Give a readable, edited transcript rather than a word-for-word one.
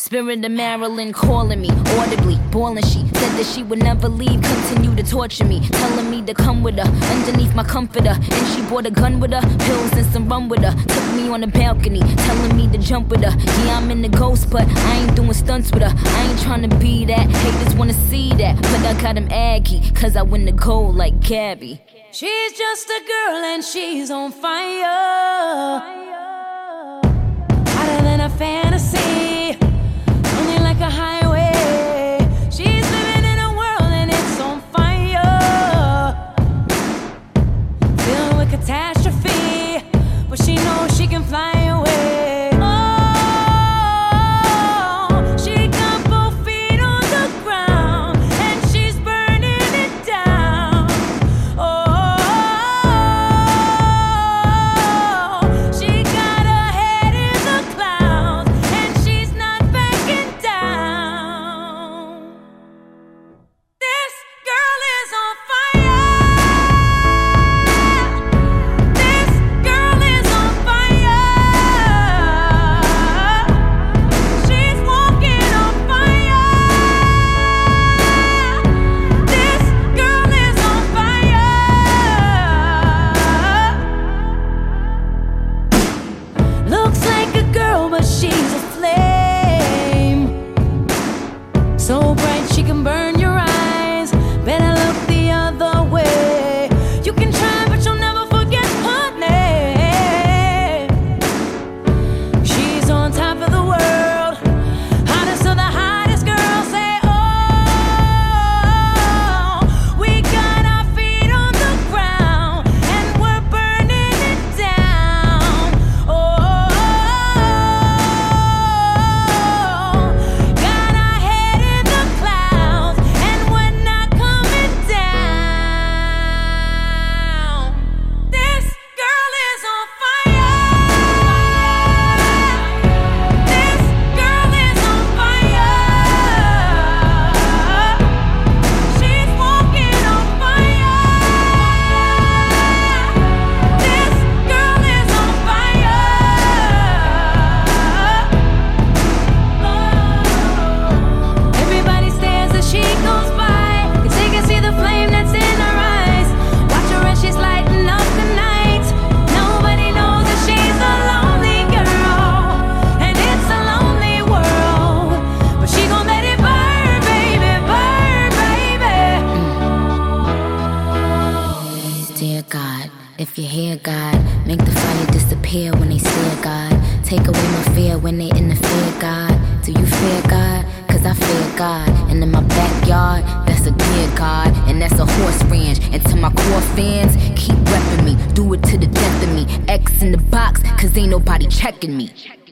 Spirit of Marilyn calling me audibly, bawling. She said that she would never leave, continue to torture me, telling me to come with her underneath my comforter. And she brought a gun with her, pills and some rum with her. Took me on the balcony, telling me to jump with her. Yeah, I'm in the ghost, but I ain't doing stunts with her. I ain't trying to be that, haters wanna see that, but I got him aggy, cause I win the gold like Gabby. She's just a girl and she's on fire, hotter than a fantasy, only like a highway. She's living in a world and it's on fire, filled with catastrophe, but she knows she can fly away. She's a flame, so bright she can burn your eyes. Better look the other way. You can try, but you'll never forget her name. She's on top of the world, hottest of the hottest girls. Say, oh, we got our feet on the ground and we're burning it down. Oh, God, if you hear God, make the fire disappear when they stare, God. Take away my fear when they interfere, God. Do you fear God? Cause I fear God. And in my backyard, that's a deer, God. And that's a horse ranch. And to my core fans, keep repping me. Do it to the death of me. X in the box, cause ain't nobody checking me.